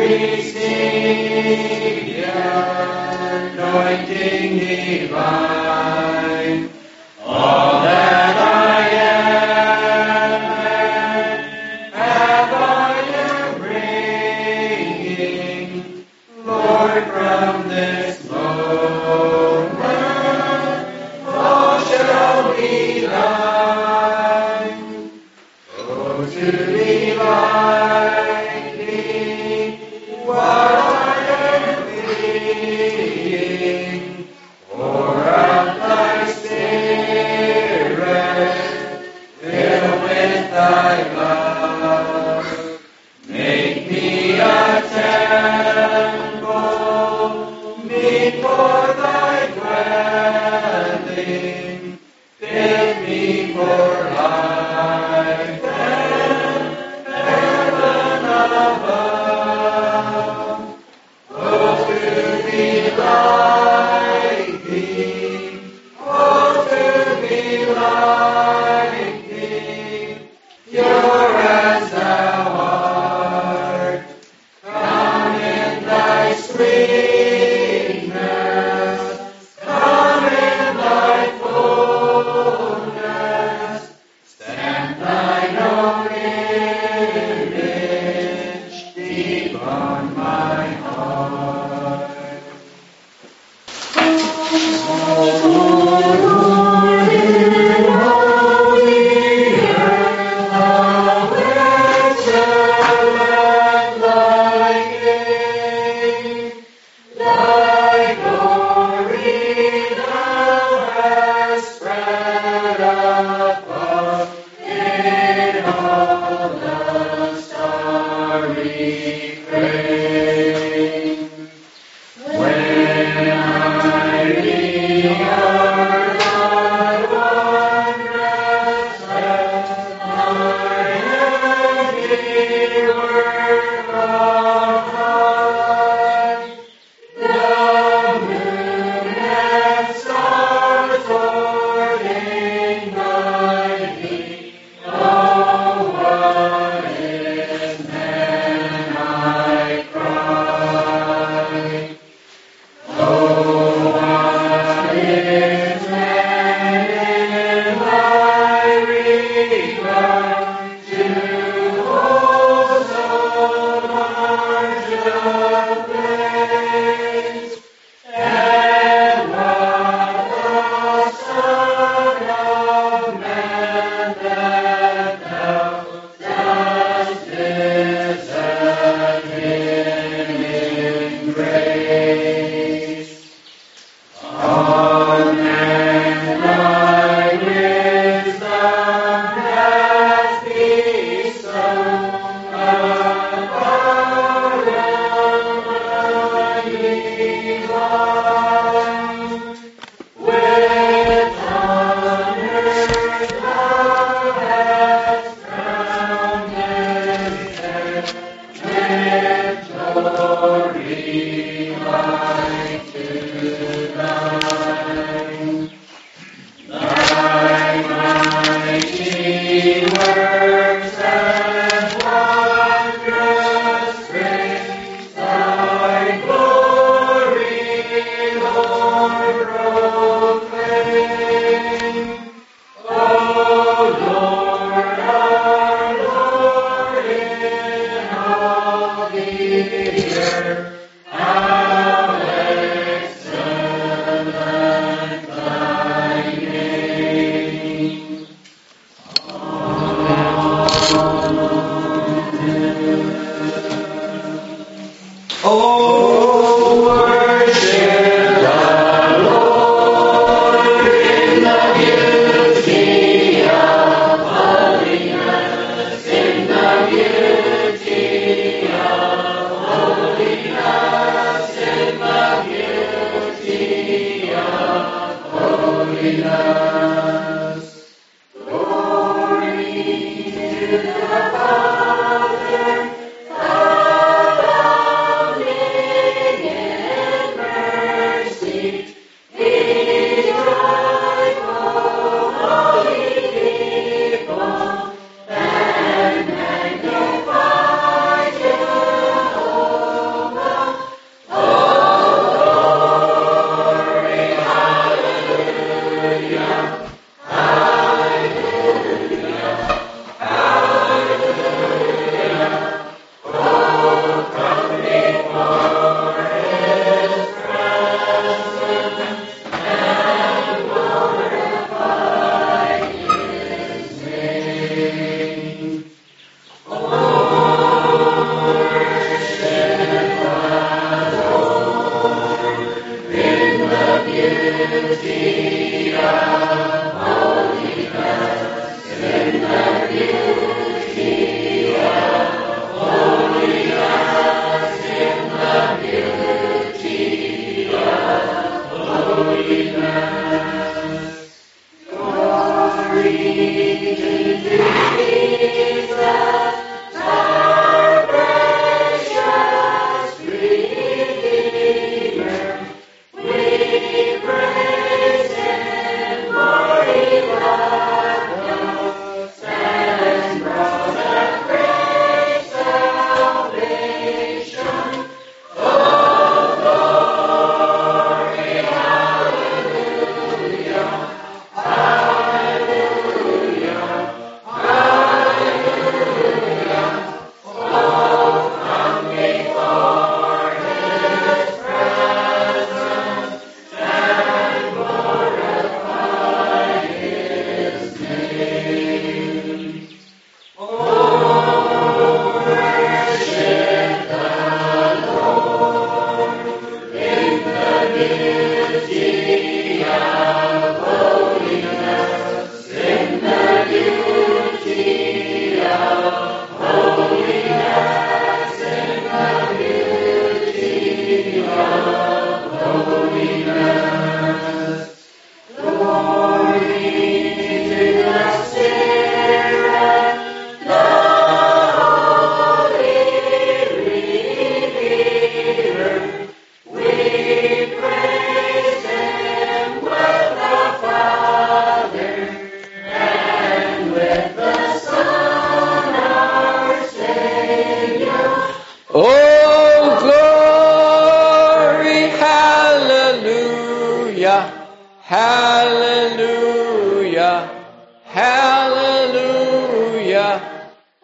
receive the anointing divine. All that I am and have I am bringing, Lord, from this moment, all shall be thine. Oh, to be like thee, what I am being, pour out thy Spirit, fill with thy love. Make me a temple, meet for thy dwelling, fit me for life and heaven above. Oh, to be like thee, oh, to be like thee, pure as thou art. Come in thy sweetness, come in thy fullness, stamp thine own image deep on my heart. Thy glory thou hast spread above in all the starry frame. When I behold thy wondrous head, thy handiwork on high, the moon and stars ordained by thee, oh, what is man, I cry? Oh, what is man in thy regard, to hold so large a place? And what the Son of Man that thou dost visit him in grace? Amen. Thy wisdom has bestowed upon Almighty God. With honors thou hast crowned his head, with glory like to thine. Thy mighty works and wondrous grace, thy glory, Lord, proclaim. O Lord, our Lord, in all the earth, how excellent thy name. Oh, worship the Lord in the beauty of holiness, in the beauty of holiness, in the beauty of holiness. Glory to the Father, the Son,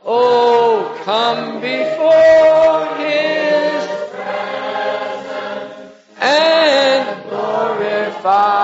Oh, come before His presence and glorify